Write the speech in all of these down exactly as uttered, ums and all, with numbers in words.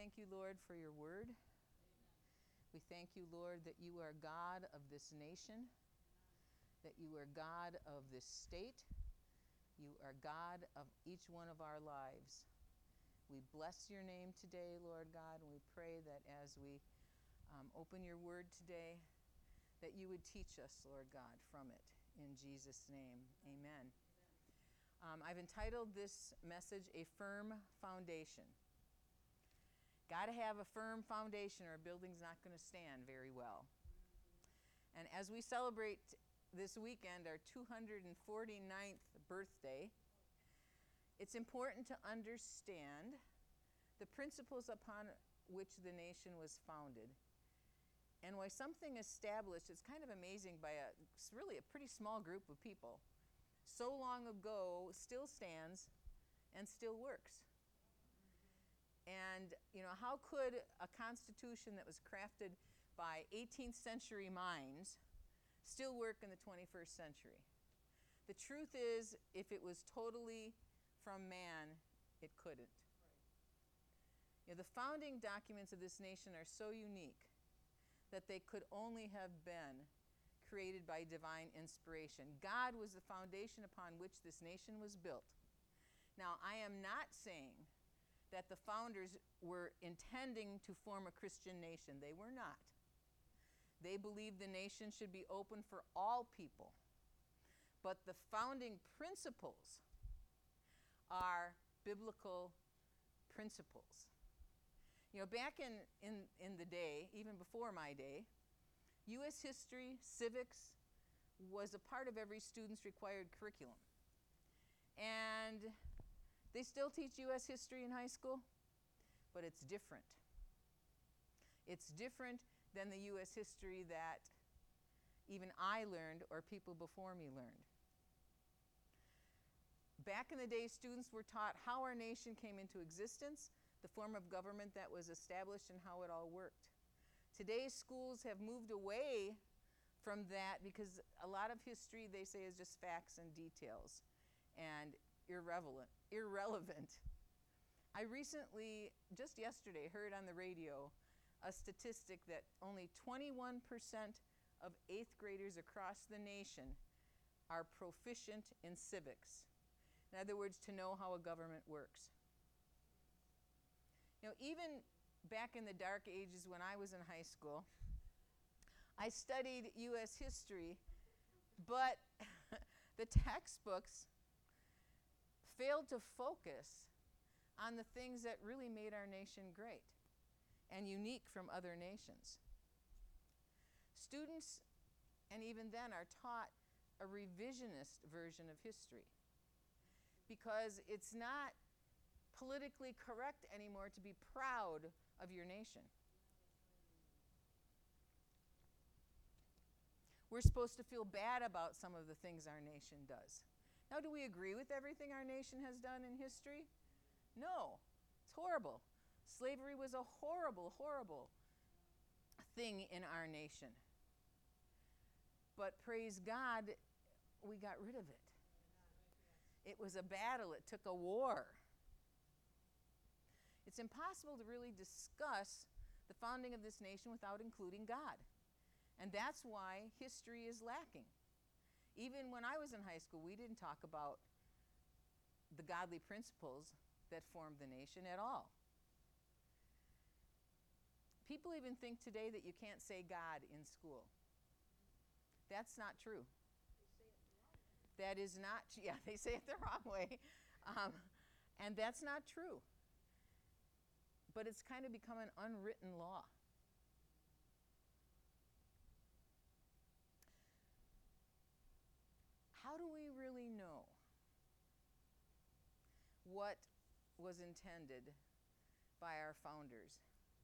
thank you, Lord, for your word. Amen. We thank you, Lord, that you are God of this nation, Amen. That you are God of this state. You are God of each one of our lives. We bless your name today, Lord God, and we pray that as we um, open your word today, that you would teach us, Lord God, from it. In Jesus' name, amen. Um, I've entitled this message, A Firm Foundation. Got to have a firm foundation or a building's not going to stand very well. And as we celebrate this weekend our two hundred forty-ninth birthday, it's important to understand the principles upon which the nation was founded. And why something established, it's kind of amazing, by a it's really a pretty small group of people, so long ago still stands and still works. And, you know, how could a constitution that was crafted by eighteenth century minds still work in the twenty-first century? The truth is, if it was totally from man, it couldn't. You know, the founding documents of this nation are so unique that they could only have been created by divine inspiration. God was the foundation upon which this nation was built. Now, I am not saying that the founders were intending to form a Christian nation. They were not. They believed the nation should be open for all people. But the founding principles are biblical principles. You know, back in, in, in the day, even before my day, U S history, civics was a part of every student's required curriculum. And they still teach U S history in high school, but it's different. It's different than the U S history that even I learned or people before me learned. Back in the day, students were taught how our nation came into existence, the form of government that was established, and how it all worked. Today's schools have moved away from that because a lot of history, they say, is just facts and details and irrelevant. irrelevant. I recently, just yesterday, heard on the radio a statistic that only twenty-one percent of eighth graders across the nation are proficient in civics. In other words, to know how a government works. You know, even back in the dark ages when I was in high school, I studied U S history, but the textbooks failed to focus on the things that really made our nation great and unique from other nations. Students, and even then, are taught a revisionist version of history because it's not politically correct anymore to be proud of your nation. We're supposed to feel bad about some of the things our nation does. Now, do we agree with everything our nation has done in history? No, it's horrible. Slavery was a horrible, horrible thing in our nation. But praise God, we got rid of it. It was a battle. It took a war. It's impossible to really discuss the founding of this nation without including God. And that's why history is lacking. Even when I was in high school, we didn't talk about the godly principles that formed the nation at all. People even think today that you can't say God in school. That's not true. That is not, yeah, they say it the wrong way. Um, and that's not true. But it's kind of become an unwritten law. How do we really know what was intended by our founders?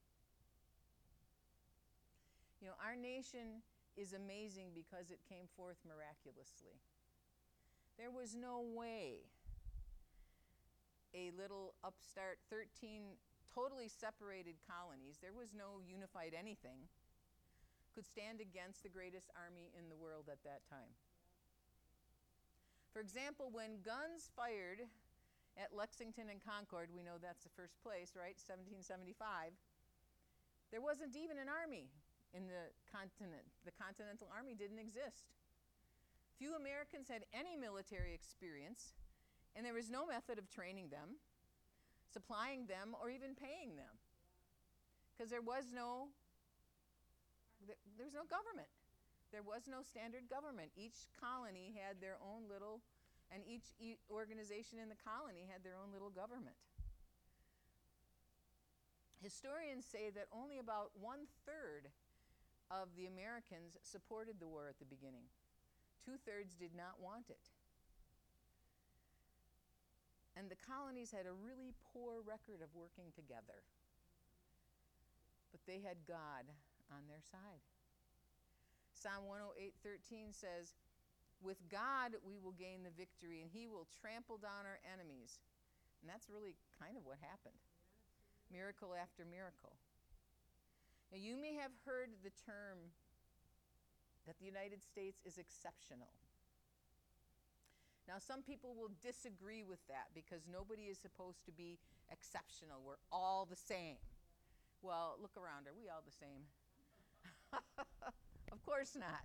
You know, our nation is amazing because it came forth miraculously. There was no way a little upstart thirteen totally separated colonies, there was no unified anything, could stand against the greatest army in the world at that time. For example, when guns fired at Lexington and Concord, we know that's the first place, right, seventeen seventy-five, there wasn't even an army in the continent. The Continental Army didn't exist. Few Americans had any military experience, and there was no method of training them, supplying them, or even paying them, because there was no there, there was no government. There was no standard government. Each colony had their own little, and each e- organization in the colony had their own little government. Historians say that only about one-third of the Americans supported the war at the beginning. Two-thirds did not want it. And the colonies had a really poor record of working together. But they had God on their side. Psalm one oh eight thirteen says, "With God we will gain the victory, and he will trample down our enemies." And that's really kind of what happened. Miracle after miracle. Now, you may have heard the term that the United States is exceptional. Now, some people will disagree with that because nobody is supposed to be exceptional. We're all the same. Well, look around. Are we all the same? Of course not.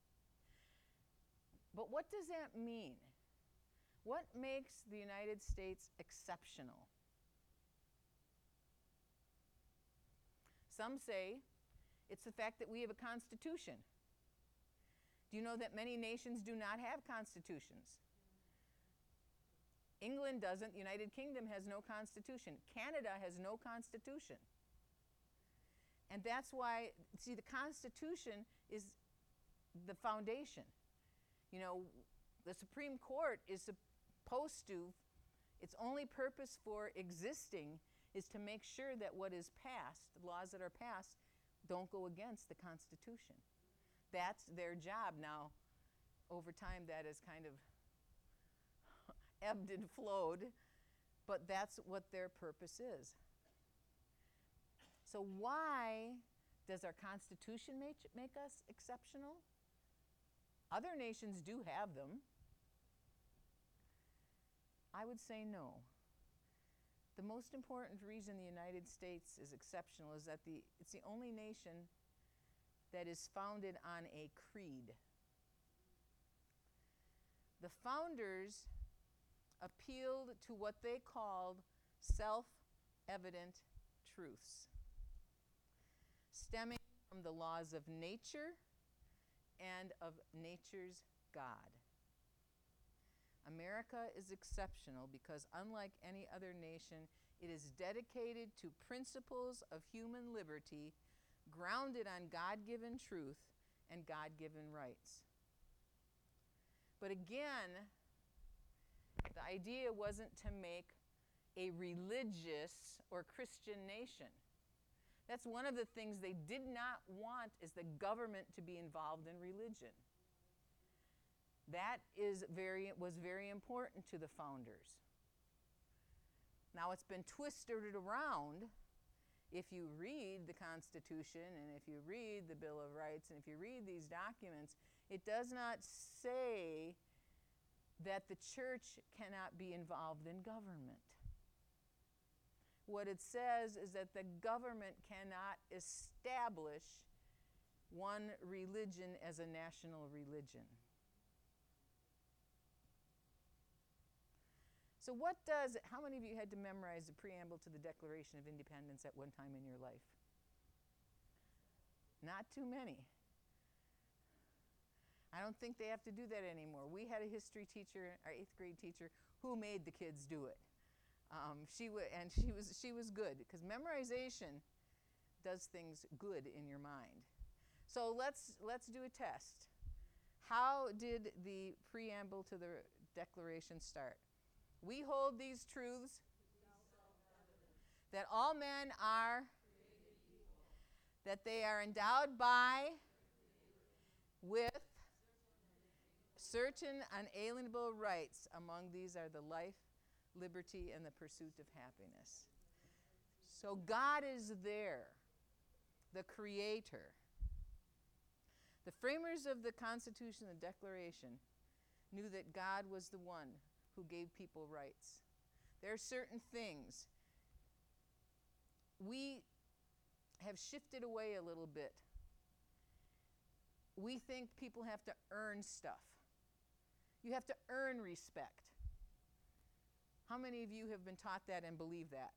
But what does that mean? What makes the United States exceptional? Some say it's the fact that we have a constitution. Do you know that many nations do not have constitutions? England doesn't. The United Kingdom has no constitution. Canada has no constitution. And that's why, see, the Constitution is the foundation. You know, the Supreme Court is supposed to, its only purpose for existing is to make sure that what is passed, the laws that are passed, don't go against the Constitution. That's their job. Now, over time, that has kind of ebbed and flowed, but that's what their purpose is. So why does our Constitution make, make us exceptional? Other nations do have them. I would say no. The most important reason the United States is exceptional is that the, it's the only nation that is founded on a creed. The founders appealed to what they called self-evident truths, stemming from the laws of nature and of nature's God. America is exceptional because, unlike any other nation, it is dedicated to principles of human liberty grounded on God-given truth and God-given rights. But again, the idea wasn't to make a religious or Christian nation. That's one of the things they did not want, is the government to be involved in religion. That is very, was very important to the founders. Now, it's been twisted around. If you read the Constitution and if you read the Bill of Rights and if you read these documents, it does not say that the church cannot be involved in government. What it says is that the government cannot establish one religion as a national religion. So what does, how many of you had to memorize the preamble to the Declaration of Independence at one time in your life? Not too many. I don't think they have to do that anymore. We had a history teacher, our eighth grade teacher, who made the kids do it. Um, she w- and she was she was good, because memorization does things good in your mind. So let's let's do a test. How did the preamble to the Declaration start? We hold these truths, that all men are, that they are endowed by, with certain unalienable rights. Among these are the life, liberty, and the pursuit of happiness. So God is there, the creator. The framers of the Constitution and the Declaration knew that God was the one who gave people rights. There are certain things. We have shifted away a little bit. We think people have to earn stuff. You have to earn respect. How many of you have been taught that and believe that?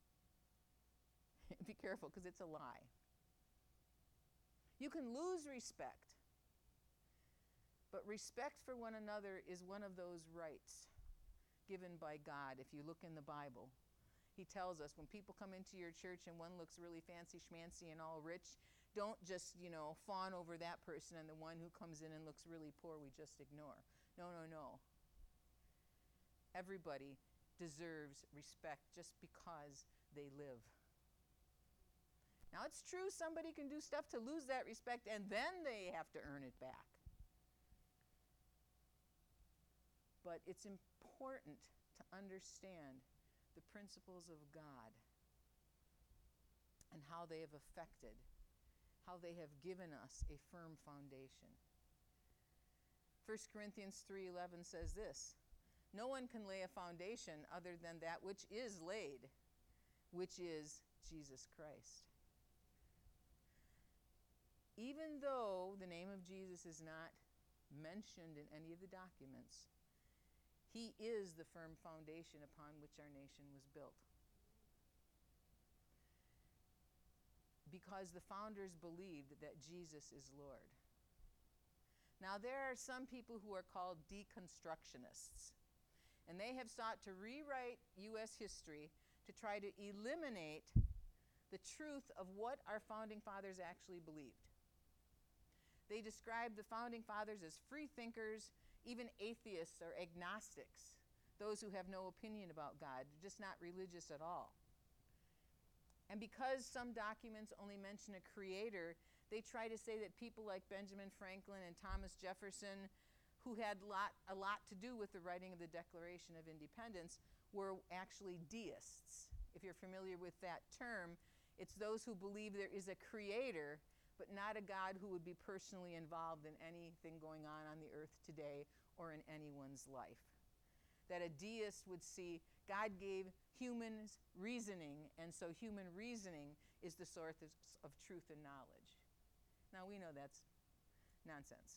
Be careful, because it's a lie. You can lose respect, but respect for one another is one of those rights given by God. If you look in the Bible, he tells us when people come into your church and one looks really fancy schmancy and all rich, don't just, you know, fawn over that person, and the one who comes in and looks really poor we just ignore. No, no, no. Everybody deserves respect just because they live. Now, it's true somebody can do stuff to lose that respect, and then they have to earn it back. But it's important to understand the principles of God and how they have affected, how they have given us a firm foundation. First Corinthians three eleven says this, "No one can lay a foundation other than that which is laid, which is Jesus Christ." Even though the name of Jesus is not mentioned in any of the documents, he is the firm foundation upon which our nation was built. Because the founders believed that Jesus is Lord. Now, there are some people who are called deconstructionists, and they have sought to rewrite U S history to try to eliminate the truth of what our founding fathers actually believed. They described the founding fathers as free thinkers, even atheists or agnostics, those who have no opinion about God, just not religious at all. And because some documents only mention a creator, they try to say that people like Benjamin Franklin and Thomas Jefferson, who had lot, a lot to do with the writing of the Declaration of Independence, were actually deists. If you're familiar with that term, it's those who believe there is a creator, but not a God who would be personally involved in anything going on on the earth today or in anyone's life. That a deist would see God gave humans reasoning, and so human reasoning is the source of, of truth and knowledge. Now, we know that's nonsense.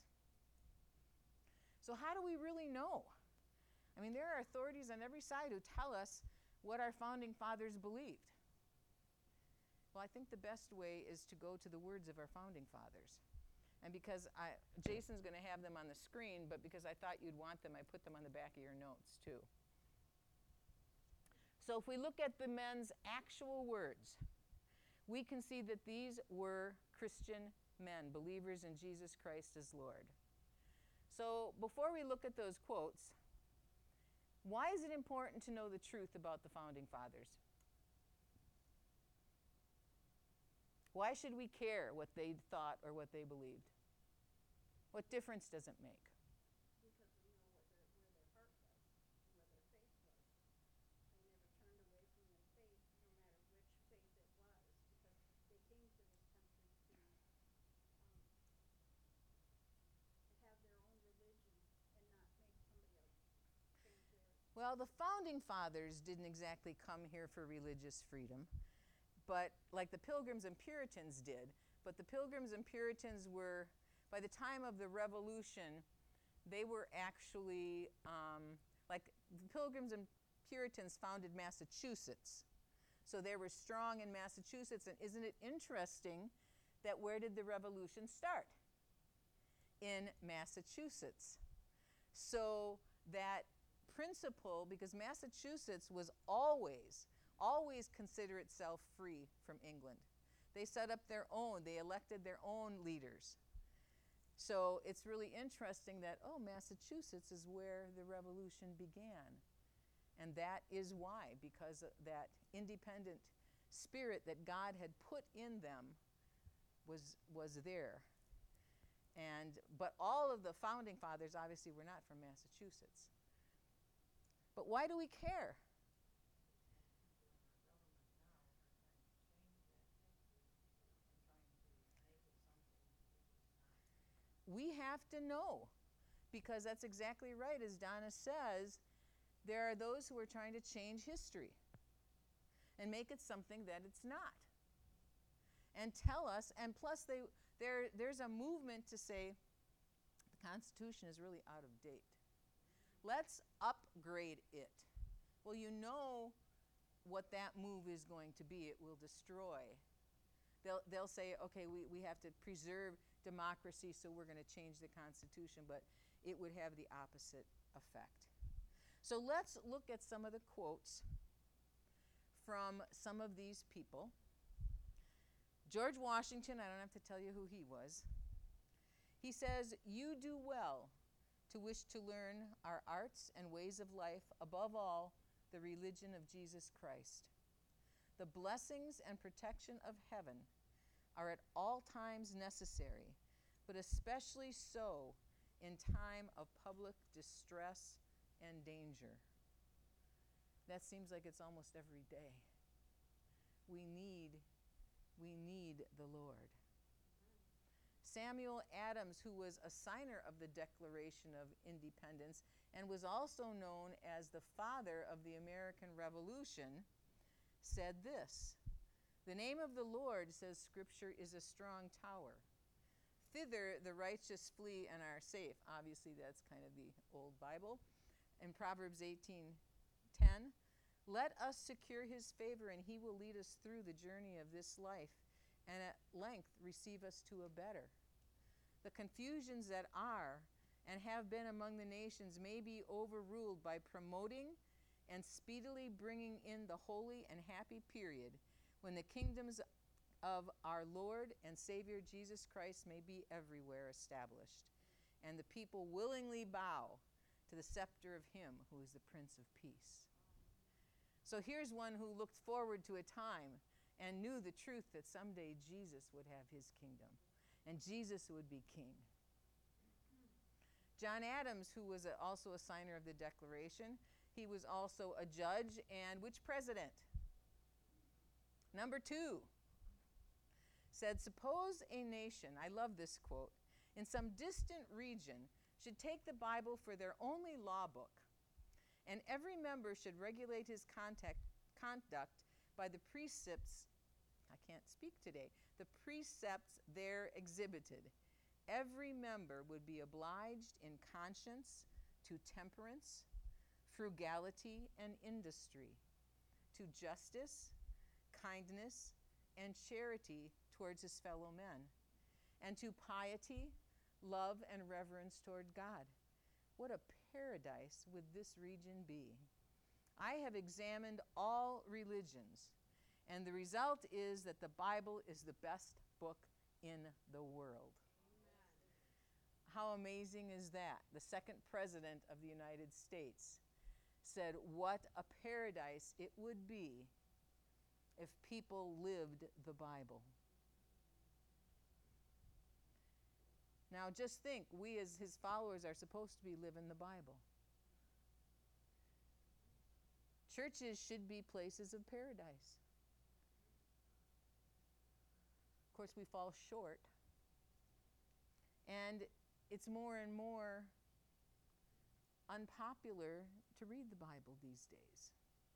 So how do we really know? I mean, there are authorities on every side who tell us what our founding fathers believed. Well, I think the best way is to go to the words of our founding fathers. And because I, Jason's going to have them on the screen, but because I thought you'd want them, I put them on the back of your notes too. So if we look at the men's actual words, we can see that these were Christian men, believers in Jesus Christ as Lord. So before we look at those quotes, why is it important to know the truth about the founding fathers? Why should we care what they thought or what they believed? What difference does it make? Because we know what their, where their heart was, where their faith was. They never turned away from their faith, no matter which faith it was, because they came to this country to um, have their own religion and not make somebody else change theirs. Well, the founding fathers didn't exactly come here for religious freedom, but like the Pilgrims and Puritans did. But the Pilgrims and Puritans were, by the time of the Revolution, they were actually, um, like the Pilgrims and Puritans founded Massachusetts. So they were strong in Massachusetts, and isn't it interesting that where did the Revolution start? In Massachusetts. So that principle, because Massachusetts was always, always consider itself free from England. They set up their own, they elected their own leaders. So it's really interesting that, oh, Massachusetts is where the revolution began. And that is why, because of that independent spirit that God had put in them was, was there. And, but all of the founding fathers obviously were not from Massachusetts. But why do we care? We have to know, because that's exactly right. As Donna says, there are those who are trying to change history and make it something that it's not. And tell us, and plus they there there's a movement to say the Constitution is really out of date. Let's upgrade it. Well, you know what that move is going to be. It will destroy. They'll, they'll say, okay, we, we have to preserve democracy, so we're going to change the Constitution, but it would have the opposite effect. So let's look at some of the quotes from some of these people. George Washington, I don't have to tell you who he was. He says, "You do well to wish to learn our arts and ways of life, above all, the religion of Jesus Christ. The blessings and protection of heaven are at all times necessary, but especially so in time of public distress and danger." That seems like it's almost every day. We need, we need the Lord. Samuel Adams, who was a signer of the Declaration of Independence and was also known as the father of the American Revolution, said this: "The name of the Lord, says Scripture, is a strong tower. Thither the righteous flee and are safe." Obviously, that's kind of the old Bible. In Proverbs eighteen ten, "Let us secure his favor, and he will lead us through the journey of this life, and at length receive us to a better. The confusions that are and have been among the nations may be overruled by promoting and speedily bringing in the holy and happy period when the kingdoms of our Lord and Savior Jesus Christ may be everywhere established, and the people willingly bow to the scepter of him who is the Prince of Peace." So here's one who looked forward to a time and knew the truth that someday Jesus would have his kingdom and Jesus would be king. John Adams, who was a, also a signer of the Declaration, he was also a judge, and which president? Number two, said, "Suppose a nation," I love this quote, "in some distant region should take the Bible for their only law book, and every member should regulate his contact, conduct by the precepts," I can't speak today, "the precepts there exhibited. Every member would be obliged in conscience to temperance, frugality, and industry, to justice, kindness, and charity towards his fellow men, and to piety, love, and reverence toward God. What a paradise would this region be! I have examined all religions, and the result is that the Bible is the best book in the world." How amazing is that? The second president of the United States said what a paradise it would be if people lived the Bible. Now just think, we as his followers are supposed to be living the Bible. Churches should be places of paradise. Of course, we fall short. And it's more and more unpopular to read the Bible these days.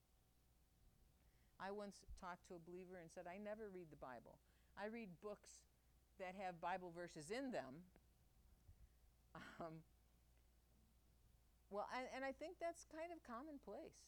I once talked to a believer and said, "I never read the Bible. I read books that have Bible verses in them." Um, well, and, and I think that's kind of commonplace.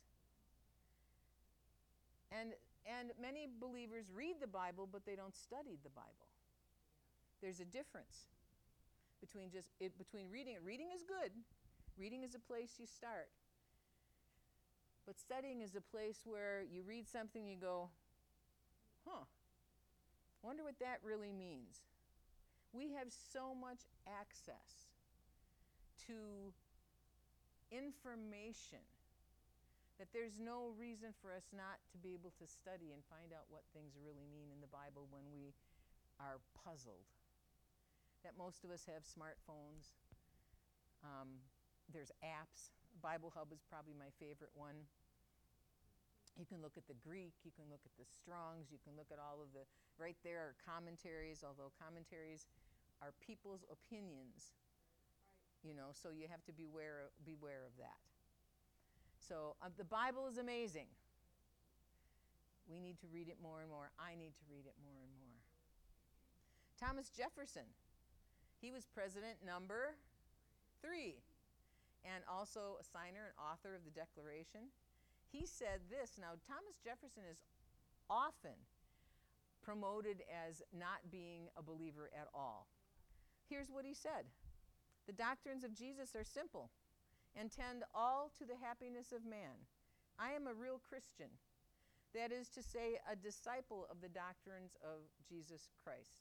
And, and many believers read the Bible, but they don't study the Bible. There's a difference between just it, between reading it. Reading is good. Reading is a place you start. But studying is a place where you read something, you go, huh, wonder what that really means. We have so much access to information that there's no reason for us not to be able to study and find out what things really mean in the Bible when we are puzzled. That most of us have smartphones. Um, there's apps. Bible Hub is probably my favorite one. You can look at the Greek, you can look at the Strongs, you can look at all of the, right there are commentaries, although commentaries are people's opinions, you know, so you have to beware, beware of that. So uh, the Bible is amazing. We need to read it more and more. I need to read it more and more. Thomas Jefferson, he was president number three, and also a signer and author of the Declaration. He said this. Now, Thomas Jefferson is often promoted as not being a believer at all. Here's what he said. The doctrines of Jesus are simple and tend all to the happiness of man. I am a real Christian. That is to say, a disciple of the doctrines of Jesus Christ.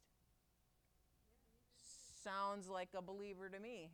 Sounds like a believer to me.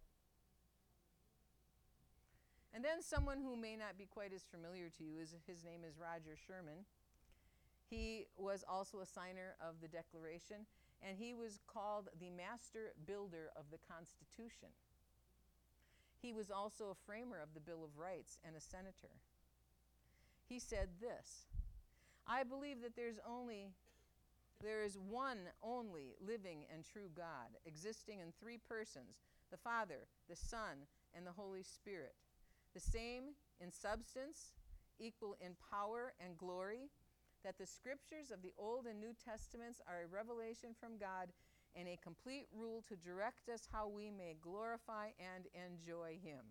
And then someone who may not be quite as familiar to you, is his name is Roger Sherman. He was also a signer of the Declaration, and he was called the master builder of the Constitution. He was also a framer of the Bill of Rights and a senator. He said this, I believe that there's only, there is one only living and true God, existing in three persons, the Father, the Son, and the Holy Spirit, the same in substance, equal in power and glory, that the scriptures of the Old and New Testaments are a revelation from God and a complete rule to direct us how we may glorify and enjoy Him.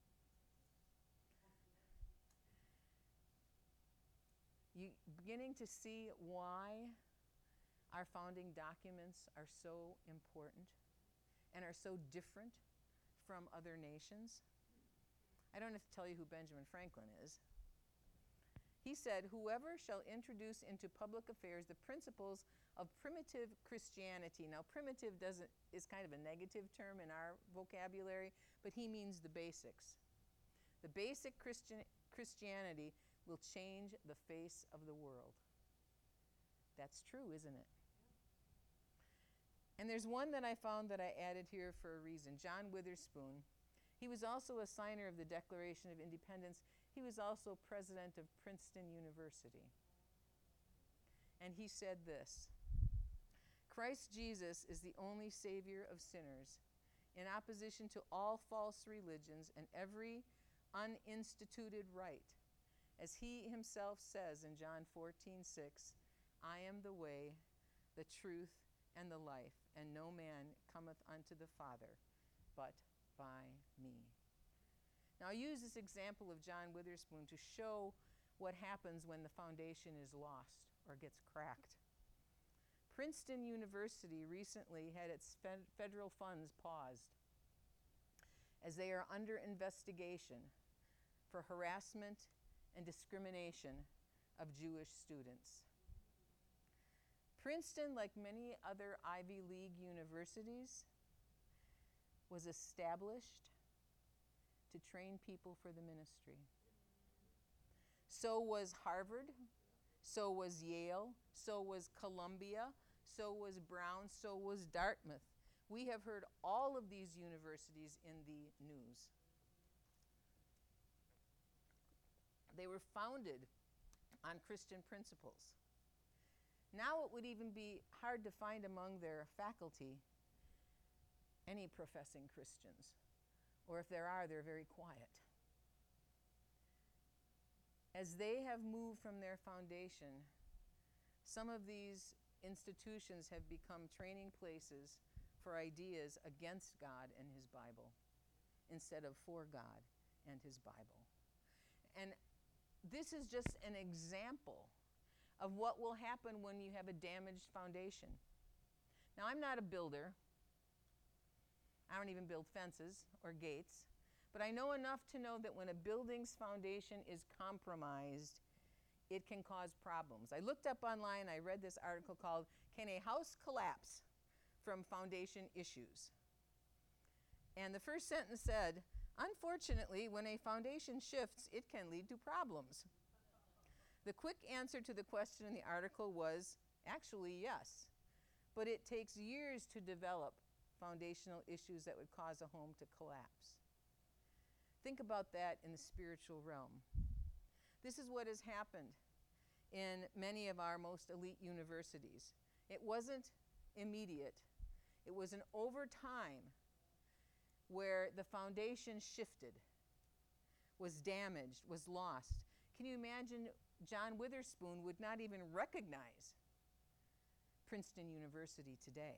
You beginning to see why our founding documents are so important and are so different from other nations? I don't have to tell you who Benjamin Franklin is. He said, whoever shall introduce into public affairs the principles of primitive Christianity. Now, primitive doesn't is kind of a negative term in our vocabulary, but he means the basics. The basic Christian Christianity will change the face of the world. That's true, isn't it? And there's one that I found that I added here for a reason. John Witherspoon. He was also a signer of the Declaration of Independence. He was also president of Princeton University. And he said this, Christ Jesus is the only Savior of sinners, in opposition to all false religions and every uninstituted rite. As he himself says in John fourteen six, I am the way, the truth, and the life, and no man cometh unto the Father but by me. Now, I use this example of John Witherspoon to show what happens when the foundation is lost or gets cracked. Princeton University recently had its fed- federal funds paused as they are under investigation for harassment and discrimination of Jewish students. Princeton, like many other Ivy League universities, was established to train people for the ministry. So was Harvard, so was Yale, so was Columbia, so was Brown, so was Dartmouth. We have heard all of these universities in the news. They were founded on Christian principles. Now it would even be hard to find among their faculty any professing Christians, or if there are, they're very quiet. As they have moved from their foundation, some of these institutions have become training places for ideas against God and His Bible instead of for God and His Bible. And this is just an example of what will happen when you have a damaged foundation. Now, I'm not a builder. I don't even build fences or gates, but I know enough to know that when a building's foundation is compromised, it can cause problems. I looked up online, I read this article called, Can a House Collapse from Foundation Issues? And the first sentence said, unfortunately, when a foundation shifts, it can lead to problems. The quick answer to the question in the article was, actually, yes, but it takes years to develop foundational issues that would cause a home to collapse. Think about that in the spiritual realm. This is what has happened in many of our most elite universities. It wasn't immediate. It was an over time where the foundation shifted. was damaged, was lost. Can you imagine John Witherspoon would not even recognize Princeton University today?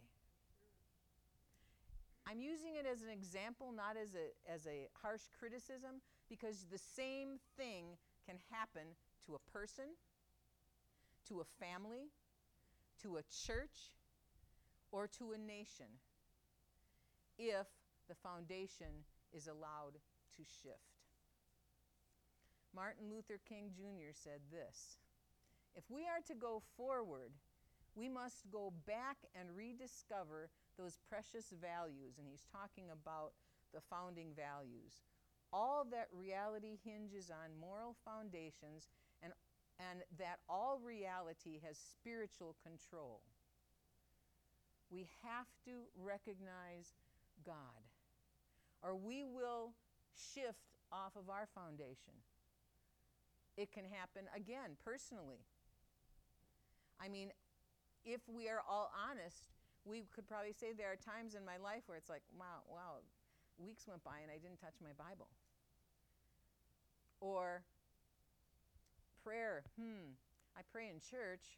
I'm using it as an example, not as a, as a harsh criticism, because the same thing can happen to a person, to a family, to a church, or to a nation if the foundation is allowed to shift. Martin Luther King Junior said this: if we are to go forward, we must go back and rediscover those precious values. And he's talking about the founding values. All that reality hinges on moral foundations, and, and that all reality has spiritual control. We have to recognize God, or we will shift off of our foundation. It can happen, again, personally. I mean, if we are all honest, we could probably say there are times in my life where it's like, wow, wow, weeks went by and I didn't touch my Bible. Or prayer, hmm, I pray in church,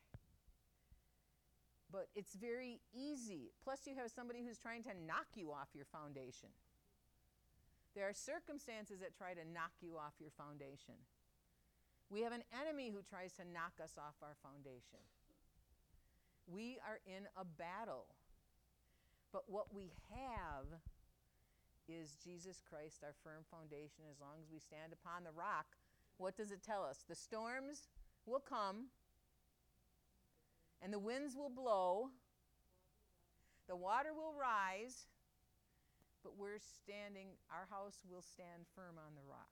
but it's very easy. Plus you have somebody who's trying to knock you off your foundation. There are circumstances that try to knock you off your foundation. We have an enemy who tries to knock us off our foundation. We are in a battle. But what we have is Jesus Christ, our firm foundation. As long as we stand upon the rock, what does it tell us? The storms will come, and the winds will blow, the water will rise, but we're standing, our house will stand firm on the rock.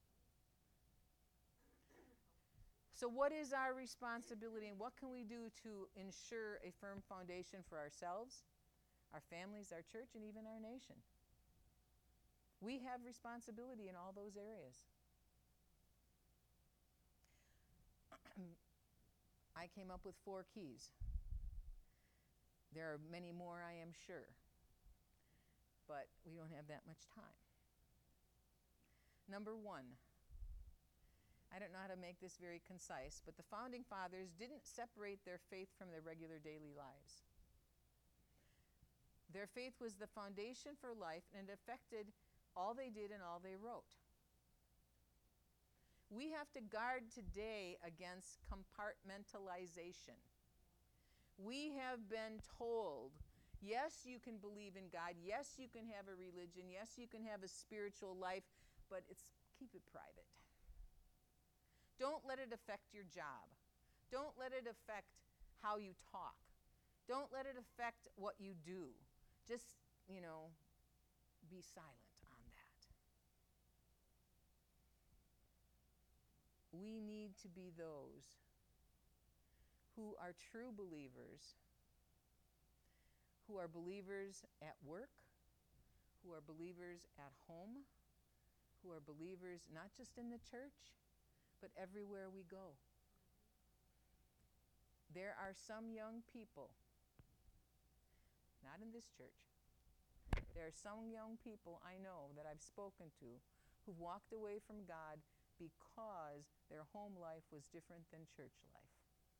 So what is our responsibility, and what can we do to ensure a firm foundation for ourselves, our families, our church, and even our nation? We have responsibility in all those areas. I came up with four keys. There are many more, I am sure, but we don't have that much time. Number one, I don't know how to make this very concise, but the founding fathers didn't separate their faith from their regular daily lives. Their faith was the foundation for life, and it affected all they did and all they wrote. We have to guard today against compartmentalization. We have been told, yes, you can believe in God, yes, you can have a religion, yes, you can have a spiritual life, but it's keep it private. Don't let it affect your job. Don't let it affect how you talk. Don't let it affect what you do. Just, you know, be silent on that. We need to be those who are true believers, who are believers at work, who are believers at home, who are believers not just in the church, but everywhere we go. There are some young people, not in this church, there are some young people I know that I've spoken to who walked away from God because their home life was different than church life.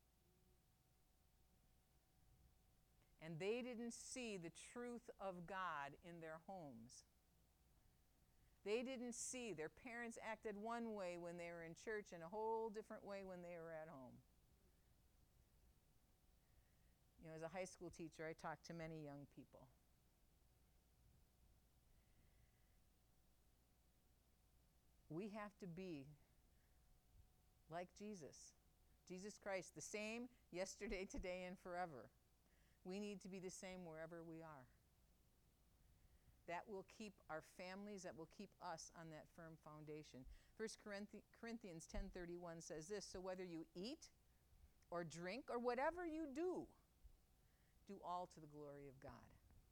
And they didn't see the truth of God in their homes. They didn't see. Their parents acted one way when they were in church and a whole different way when they were at home. You know, as a high school teacher, I talked to many young people. We have to be like Jesus. Jesus Christ, the same yesterday, today, and forever. We need to be the same wherever we are. That will keep our families, that will keep us on that firm foundation. First Corinthians ten thirty-one says this: so whether you eat or drink or whatever you do, do all to the glory of God.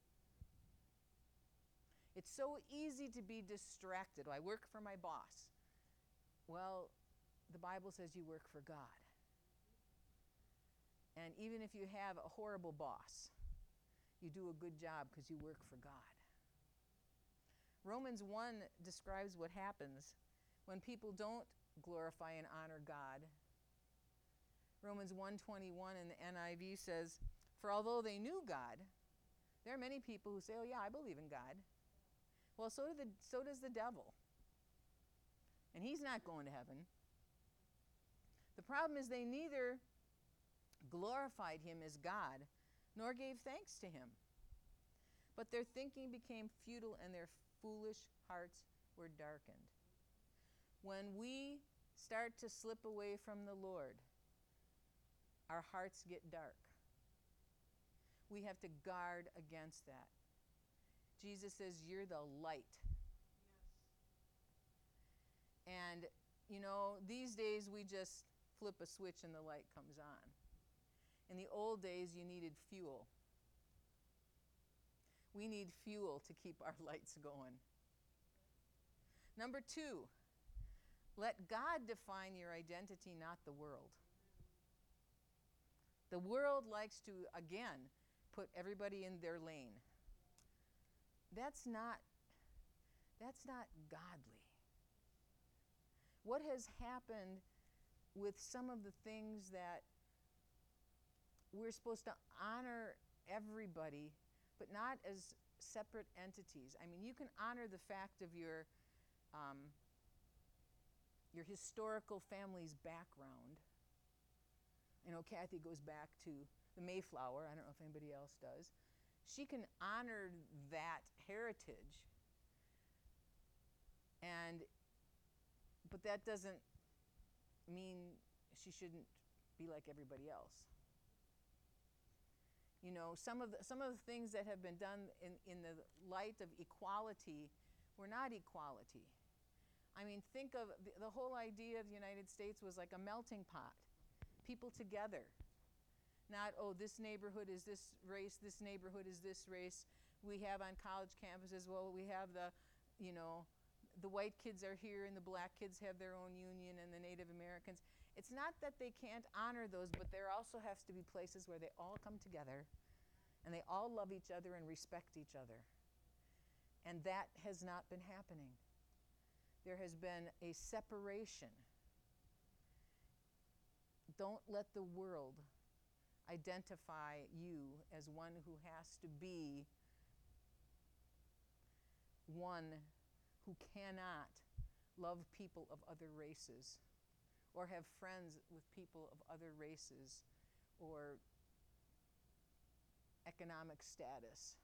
It's so easy to be distracted. I work for my boss. Well, the Bible says you work for God. And even if you have a horrible boss, you do a good job because you work for God. Romans one describes what happens when people don't glorify and honor God. Romans one twenty-one in the N I V says, "For although they knew God," there are many people who say, "Oh yeah, I believe in God." Well, so do the so does the devil. And he's not going to heaven. The problem is they neither glorified him as God nor gave thanks to him. But their thinking became futile and their foolish hearts were darkened. When we start to slip away from the Lord, our hearts get dark. We have to guard against that. Jesus says, "You're the light." Yes. And, you know, these days we just flip a switch and the light comes on. In the old days, you needed fuel. We need fuel to keep our lights going. Number two, let God define your identity, not the world. The world likes to, again, put everybody in their lane. That's not, that's not godly. What has happened with some of the things that we're supposed to honor everybody, but not as separate entities. I mean, you can honor the fact of your um, your historical family's background. You know, Kathy goes back to the Mayflower. I don't know if anybody else does. She can honor that heritage, and but that doesn't mean she shouldn't be like everybody else. You know, some of the, some of the things that have been done in, in the light of equality were not equality. I mean, think of the, the whole idea of the United States was like a melting pot. People together. Not, oh, this neighborhood is this race, this neighborhood is this race. We have on college campuses, well, we have the, you know, the white kids are here and the black kids have their own union and the Native Americans. It's not that they can't honor those, but there also has to be places where they all come together and they all love each other and respect each other. And that has not been happening. There has been a separation. Don't let the world identify you as one who has to be one who cannot love people of other races or have friends with people of other races or economic status.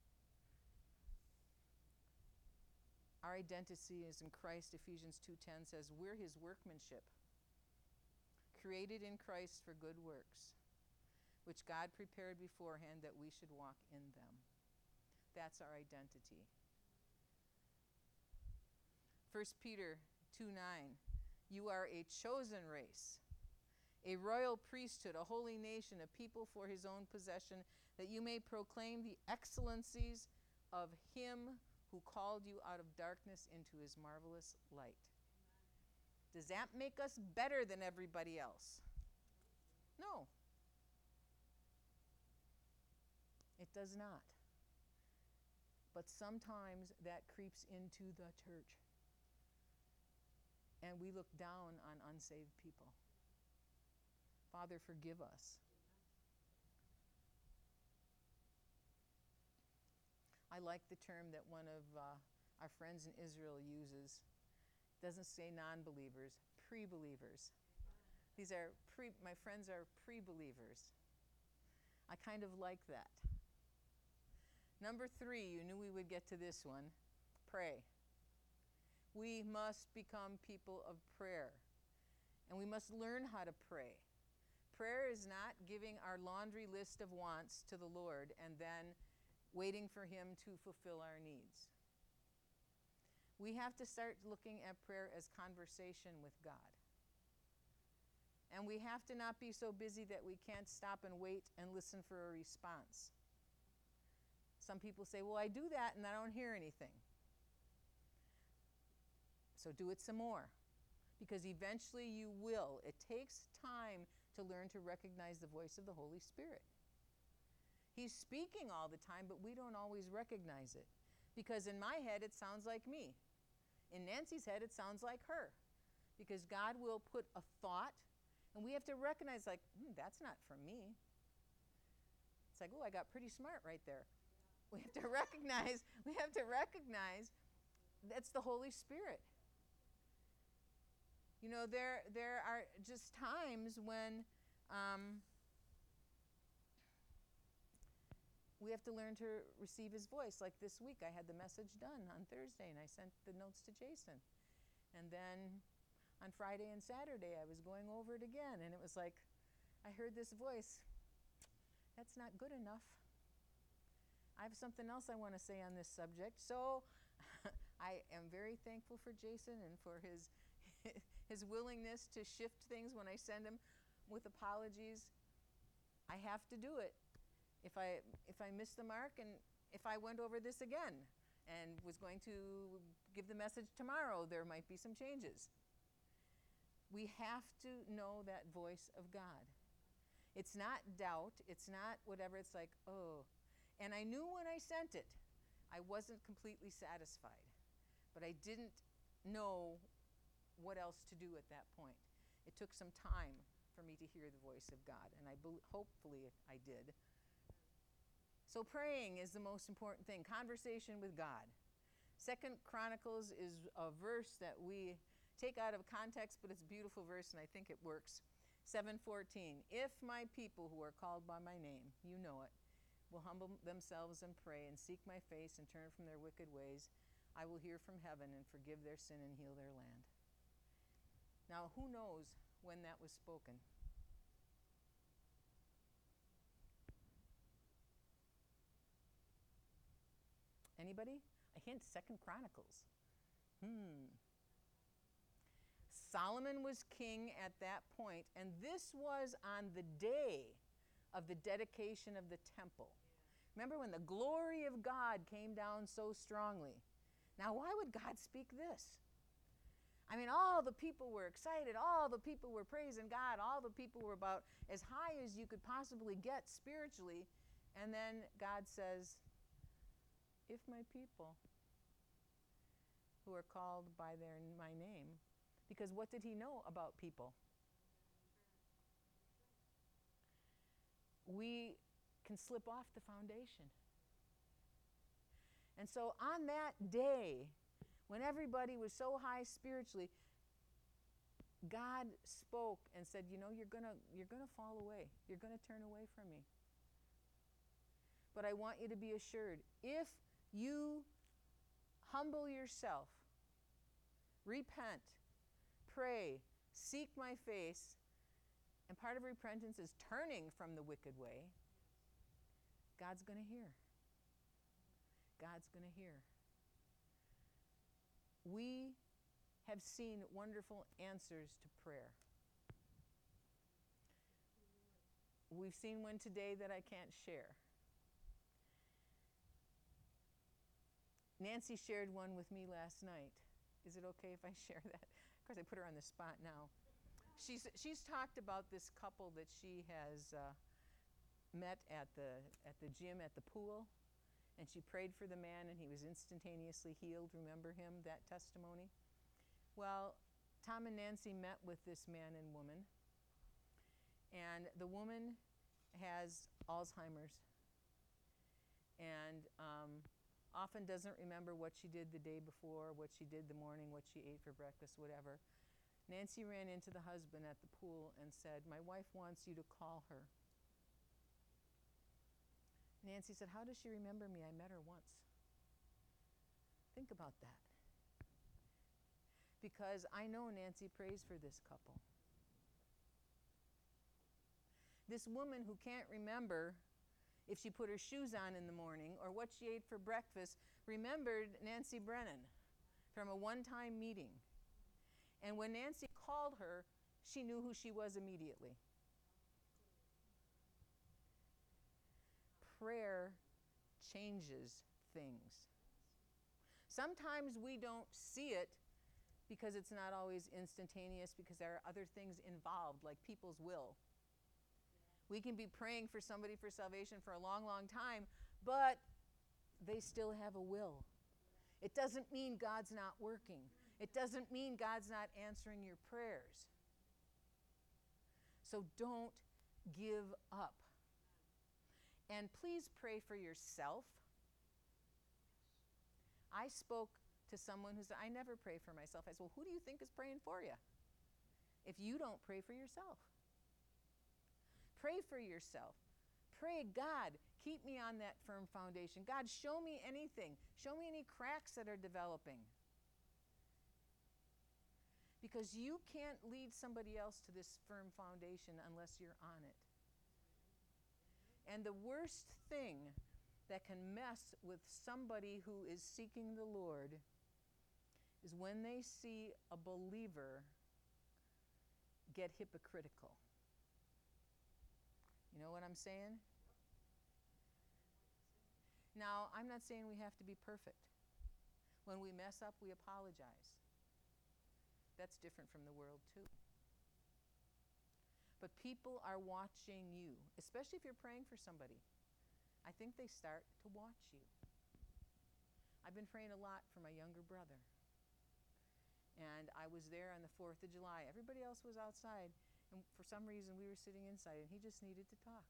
Our identity is in Christ. Ephesians two ten says, "We're his workmanship, created in Christ for good works, which God prepared beforehand that we should walk in them." That's our identity. First Peter two nine, "You are a chosen race, a royal priesthood, a holy nation, a people for his own possession, that you may proclaim the excellencies of him who called you out of darkness into his marvelous light." Does that make us better than everybody else? No. It does not. But sometimes that creeps into the church. And we look down on unsaved people. Father, forgive us. I like the term that one of uh, our friends in Israel uses. It doesn't say non-believers, pre-believers. These are pre, my friends are pre-believers. I kind of like that. Number three, you knew we would get to this one. Pray. We must become people of prayer. And we must learn how to pray. Prayer is not giving our laundry list of wants to the Lord and then waiting for him to fulfill our needs. We have to start looking at prayer as conversation with God. And we have to not be so busy that we can't stop and wait and listen for a response. Some people say, well, I do that and I don't hear anything. So do it some more, because eventually you will. It takes time to learn to recognize the voice of the Holy Spirit. He's speaking all the time, but we don't always recognize it, because in my head it sounds like me. In Nancy's head, it sounds like her, because God will put a thought, and we have to recognize, like, hmm, that's not from me. It's like, oh, I got pretty smart right there. We have to recognize, we have to recognize that's the Holy Spirit. You know, there there are just times when um, we have to learn to receive his voice. Like this week, I had the message done on Thursday, and I sent the notes to Jason. And then on Friday and Saturday, I was going over it again, and it was like, I heard this voice. That's not good enough. I have something else I want to say on this subject. So I am very thankful for Jason and for his his willingness to shift things when I send him with apologies. I have to do it. If I if I miss the mark, and if I went over this again and was going to give the message tomorrow, there might be some changes. We have to know that voice of God. It's not doubt. It's not whatever. It's like, oh. And I knew when I sent it, I wasn't completely satisfied. But I didn't know what else to do at that point. It took some time for me to hear the voice of God, and I be- hopefully I did. So praying is the most important thing. Conversation with God. Second Chronicles is a verse that we take out of context, but it's a beautiful verse, and I think it works. seven fourteen, if my people who are called by my name, you know it, will humble themselves and pray and seek my face and turn from their wicked ways, I will hear from heaven and forgive their sin and heal their land. Now, who knows when that was spoken? Anybody? A hint, Second Chronicles. Hmm. Solomon was king at that point, and this was on the day of the dedication of the temple. Remember when the glory of God came down so strongly? Now, why would God speak this? I mean, all the people were excited. All the people were praising God. All the people were about as high as you could possibly get spiritually. And then God says, if my people who are called by their my name, because what did he know about people? We can slip off the foundation. And so on that day, when everybody was so high spiritually, God spoke and said, you know, you're going to you're going to fall away. You're going to turn away from me. But I want you to be assured, if you humble yourself, repent, pray, seek my face, and part of repentance is turning from the wicked way, God's going to hear. God's going to hear. We have seen wonderful answers to prayer. We've seen one today that I can't share. Nancy shared one with me last night. Is it okay if I share that? Of course, I put her on the spot now. She's she's talked about this couple that she has uh, met at the at the gym at the pool, and she prayed for the man, and he was instantaneously healed. Remember him, that testimony? Well, Tom and Nancy met with this man and woman, and the woman has Alzheimer's, and um, often doesn't remember what she did the day before, what she did the morning, what she ate for breakfast, whatever. Nancy ran into the husband at the pool and said, my wife wants you to call her. Nancy said, how does she remember me? I met her once. Think about that. Because I know Nancy prays for this couple. This woman who can't remember if she put her shoes on in the morning or what she ate for breakfast remembered Nancy Brennan from a one-time meeting. And when Nancy called her, she knew who she was immediately. Prayer changes things. Sometimes we don't see it because it's not always instantaneous, because there are other things involved, like people's will. We can be praying for somebody for salvation for a long, long time, but they still have a will. It doesn't mean God's not working. It doesn't mean God's not answering your prayers. So don't give up. And please pray for yourself. I spoke to someone who said, I never pray for myself. I said, well, who do you think is praying for you if you don't pray for yourself? Pray for yourself. Pray, God, keep me on that firm foundation. God, show me anything. Show me any cracks that are developing. Because you can't lead somebody else to this firm foundation unless you're on it. And the worst thing that can mess with somebody who is seeking the Lord is when they see a believer get hypocritical. You know what I'm saying? Now, I'm not saying we have to be perfect. When we mess up, we apologize. That's different from the world, too. But people are watching you, especially if you're praying for somebody. I think they start to watch you. I've been praying a lot for my younger brother. And I was there on the fourth of July. Everybody else was outside. And for some reason, we were sitting inside, and he just needed to talk.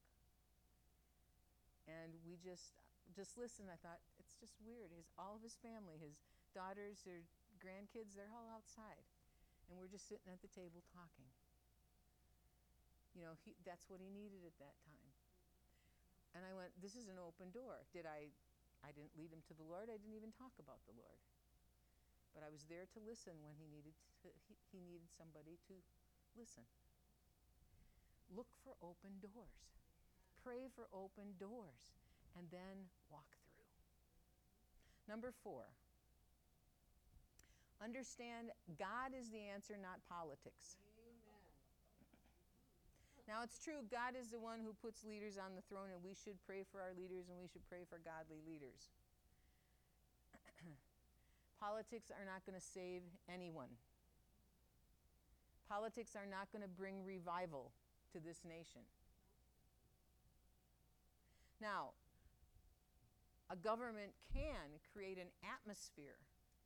And we just just listened. I thought, it's just weird. His, all of his family, his daughters, their grandkids, they're all outside. And we're just sitting at the table talking. You know, he, that's what he needed at that time. And I went, this is an open door. Did I, I didn't lead him to the Lord. I didn't even talk about the Lord. But I was there to listen when he needed to, he, he needed somebody to listen. Look for open doors. Pray for open doors. And then walk through. Number four. Understand God is the answer, not politics. Now, it's true, God is the one who puts leaders on the throne, and we should pray for our leaders, and we should pray for godly leaders. Politics are not going to save anyone. Politics are not going to bring revival to this nation. Now, a government can create an atmosphere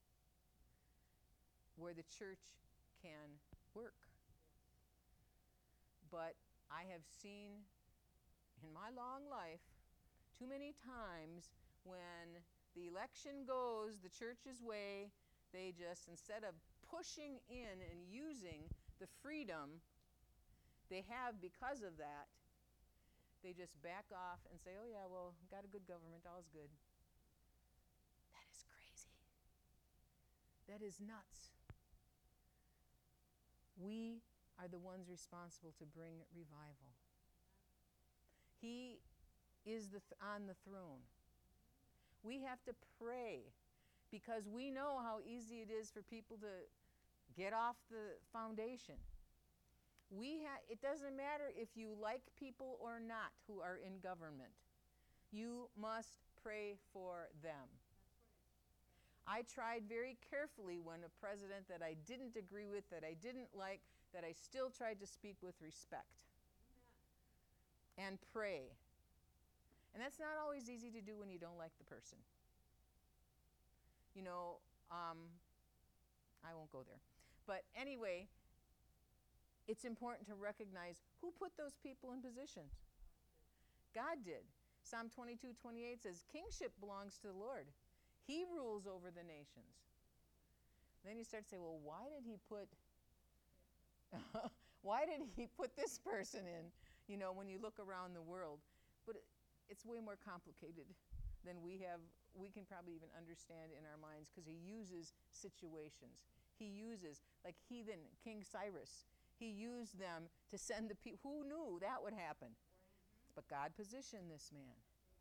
where the church can work. But I have seen in my long life too many times when the election goes the church's way, they just, instead of pushing in and using the freedom they have because of that, they just back off and say, oh yeah, well, got a good government, all's good. That is crazy. That is nuts. We are the ones responsible to bring revival. He is the th- on the throne. We have to pray because we know how easy it is for people to get off the foundation. We ha- it doesn't matter if you like people or not who are in government. You must pray for them. I tried very carefully when a president that I didn't agree with, that I didn't like, that I still tried to speak with respect and pray. And that's not always easy to do when you don't like the person. You know, um, I won't go there. But anyway, it's important to recognize who put those people in positions. God did. Psalm twenty-two twenty-eight says, kingship belongs to the Lord. He rules over the nations. Then you start to say, well, why did he put why did he put this person in? You know, when you look around the world. But it, it's way more complicated than we have, we can probably even understand in our minds, because he uses situations. He uses, like heathen, King Cyrus, he used them to send the people. Who knew that would happen? But God positioned this man.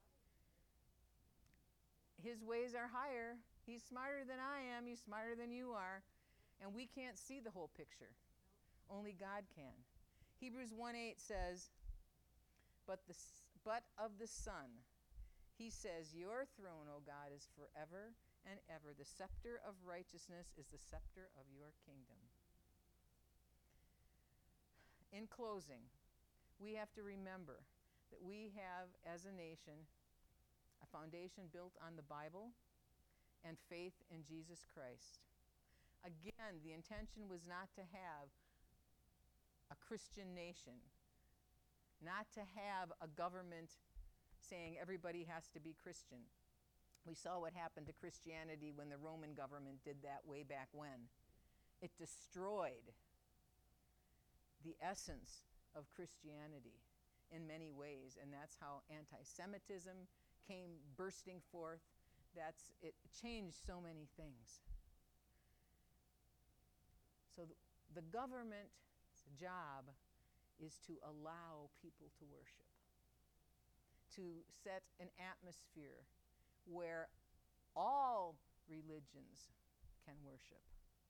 His ways are higher. He's smarter than I am. He's smarter than you are. And we can't see the whole picture. Only God can. Hebrews one eight says, but, the, but of the Son, he says, your throne, O God, is forever and ever. The scepter of righteousness is the scepter of your kingdom. In closing, we have to remember that we have, as a nation, a foundation built on the Bible and faith in Jesus Christ. Again, the intention was not to have a Christian nation, not to have a government saying everybody has to be Christian. We saw what happened to Christianity when the Roman government did that way back when. It destroyed the essence of Christianity in many ways, and that's how anti-Semitism came bursting forth. That's it changed so many things. So th- the government's job is to allow people to worship, to set an atmosphere where all religions can worship.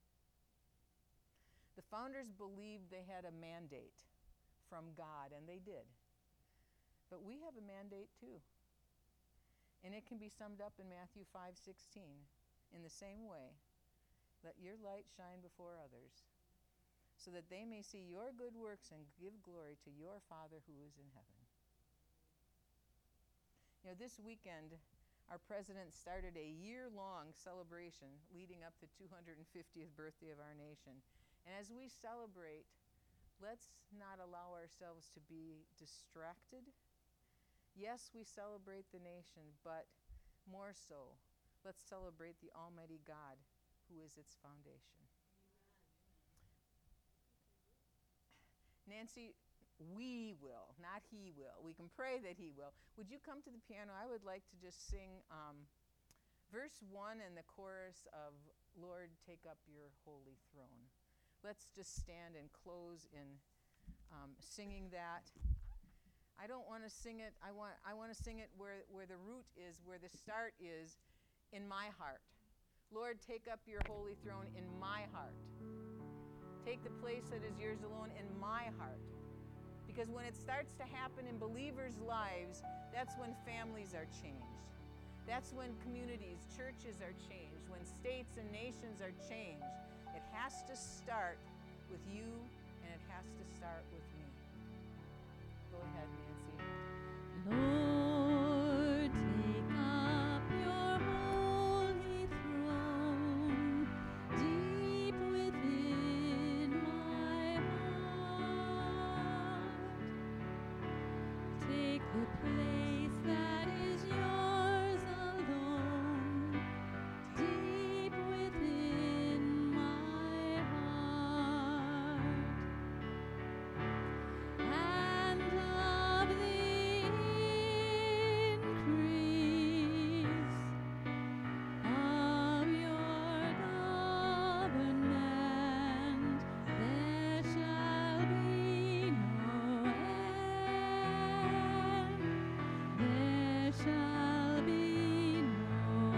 The founders believed they had a mandate from God, and they did. But we have a mandate too. And it can be summed up in Matthew five sixteen in the same way. Let your light shine before others, so that they may see your good works and give glory to your Father who is in heaven. You know, this weekend, our president started a year-long celebration leading up to the two hundred fiftieth birthday of our nation. And as we celebrate, let's not allow ourselves to be distracted. Yes, we celebrate the nation, but more so, let's celebrate the Almighty God who is its foundation. Nancy, we will, not he will. We can pray that he will. Would you come to the piano? I would like to just sing um, verse one and the chorus of Lord, Take Up Your Holy Throne. Let's just stand and close in um, singing that. I don't want to sing it. I want I want to sing it where, where the root is, where the start is, in my heart. Lord, take up your holy throne in my heart. Take the place that is yours alone in my heart. Because when it starts to happen in believers' lives, that's when families are changed. That's when communities, churches are changed, when states and nations are changed. It has to start with you, and it has to start with me. Go ahead, Nancy. Lord, take up your holy throne deep within my heart. Take the place that is yours alone, deep within my heart. And of the increase of your government there shall be no end. There shall be no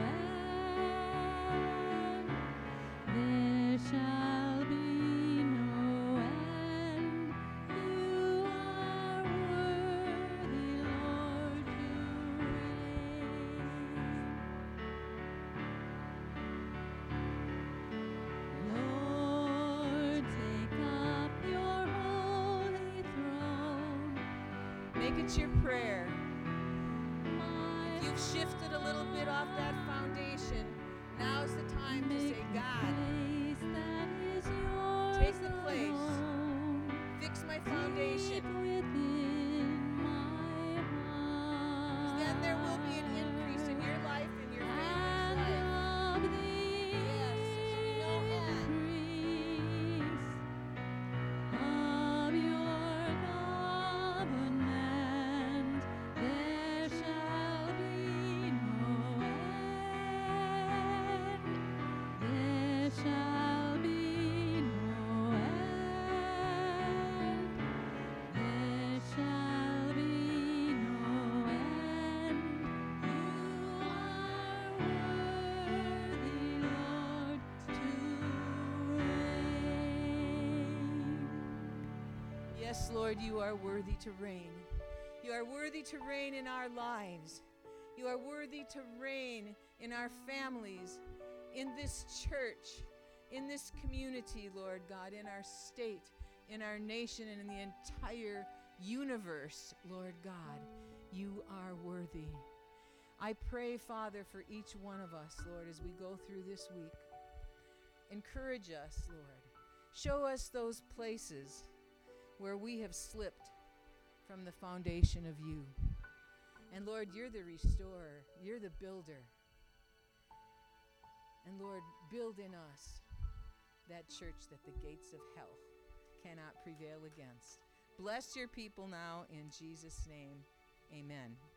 end. There shall be no end. You are worthy, Lord, to reign. Lord, take up your holy throne. Make it your prayer. My If you've shifted a little bit off that foundation, now's the time to say, God, take the place. Fix my foundation. Because then there will be an increase in your life and your family's life. Yes, there'll be no end. Of your government there shall be no end. There shall be no end. There shall be no end. You are worthy, Lord, to reign. Yes, Lord, you are worthy to reign. You are worthy to reign in our lives. You are worthy to reign in our families, in this church, in this community, Lord God, in our state, in our nation, and in the entire universe, Lord God. You are worthy. I pray, Father, for each one of us, Lord, as we go through this week. Encourage us, Lord. Show us those places where we have slipped from the foundation of you. And Lord, you're the restorer. You're the builder. And Lord, build in us that church that the gates of hell cannot prevail against. Bless your people now in Jesus' name. Amen.